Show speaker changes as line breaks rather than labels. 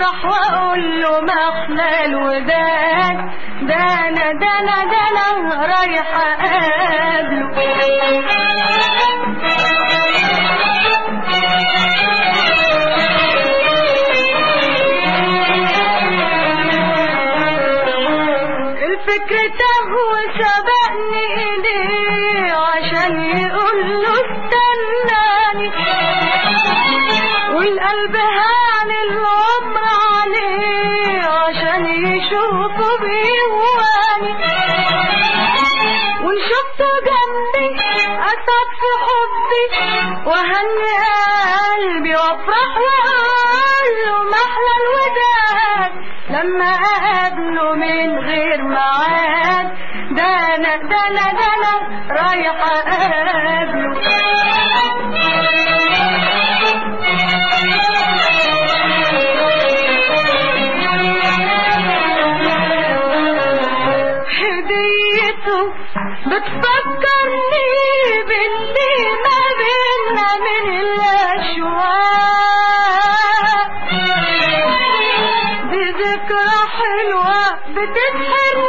وافرح واقول له محلى الوداد، ده انا رايحه اقابله. الفكر تهو سبقني إليه عشان يقول له استناني، والقلب هان العمر عليه عشان يشوفه بيهواني، وإن شفته جنبي أسعد في حبي وهني قلبي وافرح واقول له محلى الوداد لما اقابله من غير ميعاد، ده انا رايحه اقابله. هديته بتفكرني باللي ما بينا من الاشواق، دي ذكرى حلوه بتسحرني